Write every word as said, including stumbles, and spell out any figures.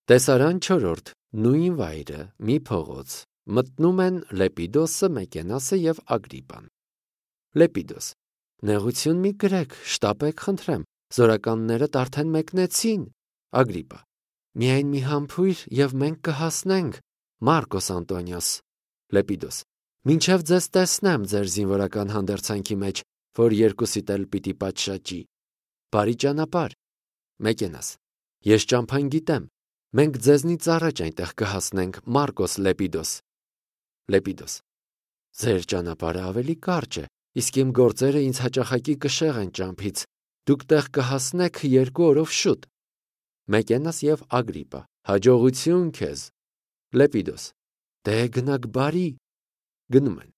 Տեսարան չորրորդ, նույն վայրը, մի փողոց, մտնում են Լեպիդոսը, Մեկենասը և Ագրիպան։ Լեպիդոս. նեղություն մի կրեք, շտապեք խնդրեմ, զորականներդ արդեն մեկնեցին։ Ագրիպա. միայն մի համբույր և մենք կհասնենք, Մարկոս Անտոնիոս։ Լեպիդոս. մինչև ձեզ տեսնեմ ձեր զինվորական հանդերձանքի մեջ, որ երկուսիդ էլ պիտի պատշաճի։ Բարի ճանապարհ։ Մեկենաս. ես ճամփան գիտեմ, մենք ձեզնից առաջ այնտեղ կհասնենք, Մարկոս Լեպիդոս։ Լեպիդոս. ձեր ճանապարհը ավելի կարճ է, իսկ իմ գործերը ինձ հաճախակի կշեղ են ճամփից, դուք տեղ կհասնեք երկու օրով շուտ։ Մեկենաս և Ագրիպա. հաջողություն քեզ։ Լեպիդոս. դե գնաք բարի։ Գնում են։